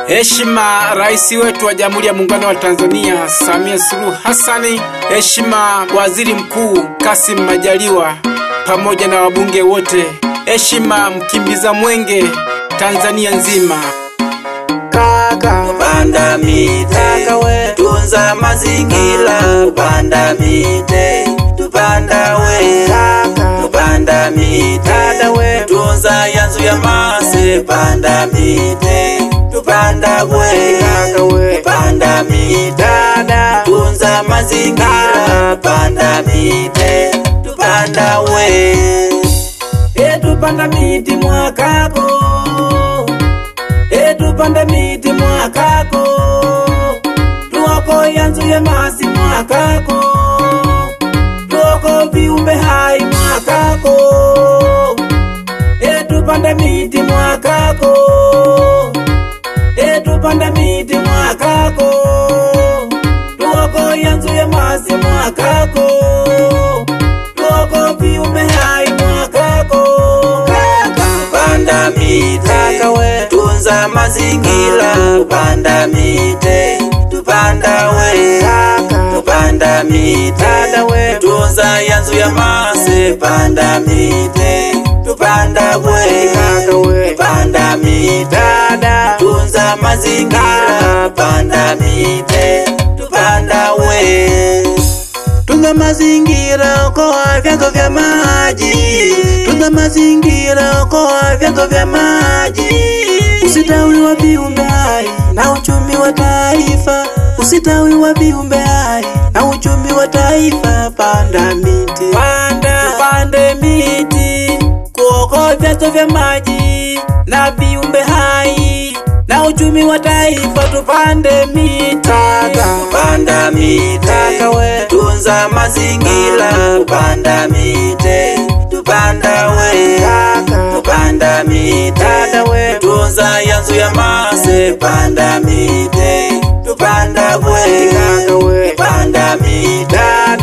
Heshima Rais wetu wa Jamhuri ya Muungano wa Tanzania Samia Suluhu Hassan, heshima Waziri Mkuu Kassim Majaliwa pamoja na wabunge wote, heshima mkimbiza mwenge Tanzania nzima. Kaka panda mite, tunza mazingira, panda mite, tupanda we. Kaka panda mite, tunza yanzu ya mase, panda mite, tupanda we. Kaka we panda mite, tunza mazingira, panda mite, tupanda we. Tupanda miti mwakako, tupanda miti mwakako, tuoko yanzu ya masi mwakako, tuoko viumbe hai mwakako. Tupanda miti mwakako, tupanda miti mwakako, tuoko yanzu ya masi mwakako, tuoko viumbe hai mwakako. Panda mite, tunza mazingira, tupanda mite, tupanda we. Tupanda mite, tunza yanzu ya mase, panda mite, tupanda we. Panda mite, tunza mazingira, panda mite, tupanda we. Tunza mazingira kwa vyanzo vya maji, tunza mazingira kwa vyanzo vya maji. Usitawi wa viumbe hai na uchumi wa taifa, usitawi wa viumbe hai na uchumi wa taifa. Panda miti, tupande miti, kuokoa vyanzo vya maji na viumbe hai na uchumi wa taifa. Tupande miti, panda mite, tunza mazingira, tupanda mite, tupanda we. Tupanda mite, tunza yanzu ya mase, panda mite, tupanda we. Panda mite,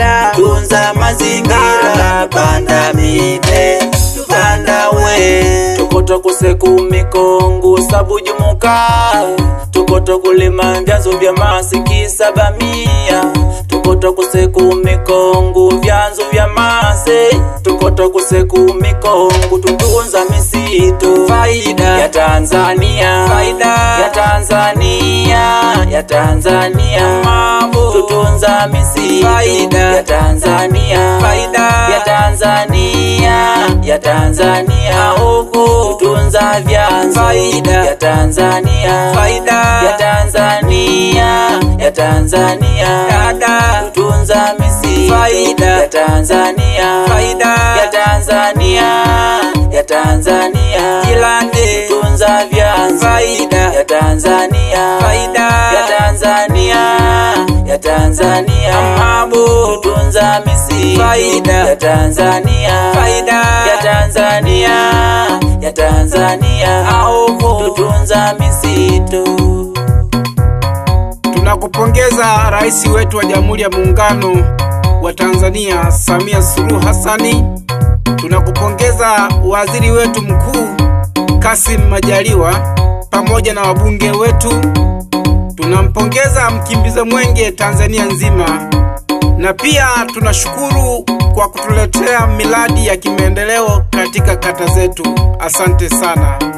tunza mazingira, panda mite, tupanda we. Tukoto kuseku mikongo sabujumuka, tukoto kulima vyanzo vya masi kisabamia, tukoto kuseku mikongo vyanzo vya mase, tukoto kuseku mikongo tutunza misitu. Faida ya Tanzania, faida ya Tanzania, ya Tanzania mambo, tutunza misitu. Faida ya Tanzania, faida ya Tanzania, ya Tanzania huko tutunza vyanzo. Faida ya Tanzania, faida ya Tanzania, ya Tanzania dada, tutunza misitu. Faida ya Tanzania, faida ya Tanzania, ya Tanzania jilande, tutunza vyanzo. Faida ya Tanzania, faida ya Tanzania, ya Tanzania mambo, tutunza misitu. Faida ya Tanzania, faida ya Tanzania, ya Tanzania huko tutunza misitu. Tunakupongeza Rais wetu wa Jamhuri ya Muungano wa Tanzania Samia Suluhu Hassan. Tunakupongeza Waziri wetu Mkuu Kassim Majaliwa pamoja na wabunge wetu. Tunampongeza mkimbiza mwenge Tanzania nzima, na pia tunashukuru kwa kutuletea miradi ya kimaendeleo katika kata zetu. Asante sana.